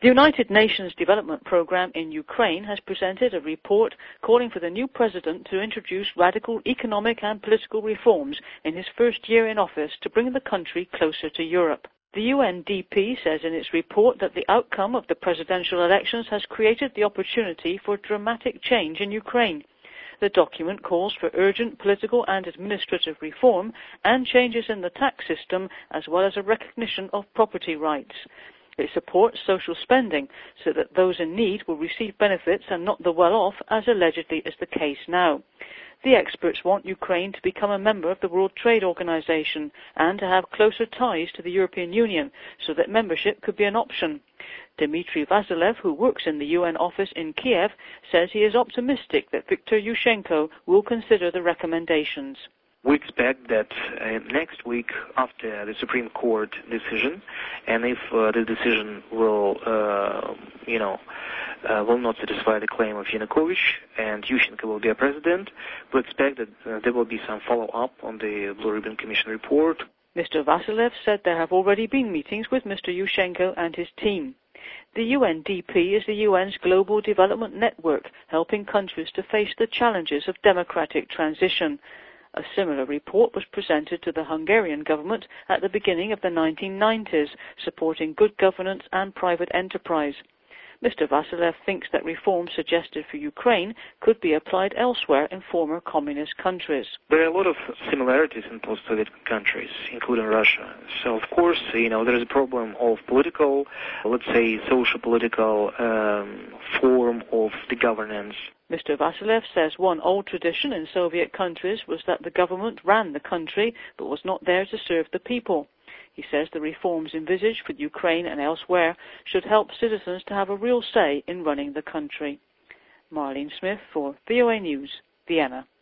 The United Nations Development Programme in Ukraine has presented a report calling for the new president to introduce radical economic and political reforms in his first year in office to bring the country closer to Europe. The UNDP says in its report that the outcome of the presidential elections has created the opportunity for dramatic change in Ukraine. The document calls for urgent political and administrative reform and changes in the tax system, as well as a recognition of property rights. It supports social spending so that those in need will receive benefits and not the well-off, as allegedly is the case now. The experts want Ukraine to become a member of the World Trade Organization and to have closer ties to the European Union so that membership could be an option. Dmitry Vasilev, who works in the UN office in Kiev, says he is optimistic that Viktor Yushchenko will consider the recommendations. We expect that next week, after the Supreme Court decision, and if the decision will not satisfy the claim of Yanukovych and Yushchenko will be a president, we expect that there will be some follow-up on the Blue Ribbon Commission report. Mr. Vasilev said there have already been meetings with Mr. Yushchenko and his team. The UNDP is the UN's global development network, helping countries to face the challenges of democratic transition. A similar report was presented to the Hungarian government at the beginning of the 1990s, supporting good governance and private enterprise. Mr. Vasilev thinks that reforms suggested for Ukraine could be applied elsewhere in former communist countries. There are a lot of similarities in post-Soviet countries, including Russia. So, of course, there is a problem of political, let's say, social-political form of the governance. Mr. Vasilev says one old tradition in Soviet countries was that the government ran the country but was not there to serve the people. He says the reforms envisaged for Ukraine and elsewhere should help citizens to have a real say in running the country. Marlene Smith for VOA News, Vienna.